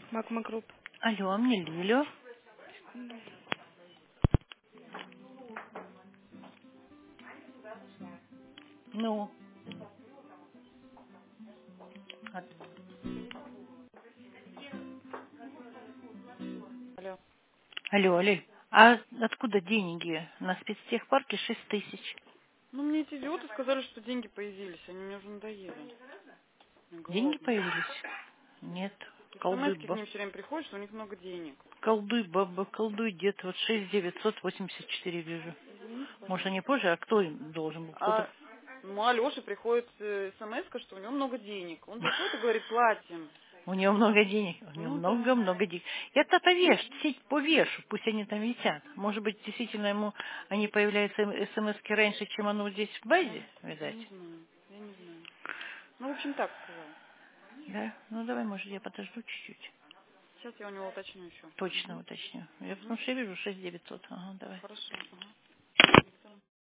Магма Групп. Алло, мне Лилю. Ну, от- Алло. алло, Лиль, а откуда деньги? На спецтехпарке 6000. Ну, мне эти идиоты сказали, что деньги появились. Они мне уже надоели. Мне Деньги голодно. появились? Нет, колдуй, СМС-ки к баб. ним все время приходят, что у них много денег. Колдуй, баба, колдуй, дед. Вот 6984 вижу. Извините, Может, они пожалуйста. позже, а кто им должен был? Кто-то... А, ну, Алёше приходит смс, что у него много денег. Он приходит и говорит, платим. У него много денег, у него Ну да. много-много денег. Я-то повеш, сеть повешу, пусть они там висят. Может быть, действительно ему они появляются смс-ки раньше, чем оно здесь в базе, Я видать. не знаю. Я не знаю. Ну, в общем, так сказал. Да? Ну давай, может, я подожду чуть-чуть. Сейчас я у него уточню еще. Точно Угу. уточню. Я Угу. потому что я вижу 6900. Ага, давай. Хорошо. Ага.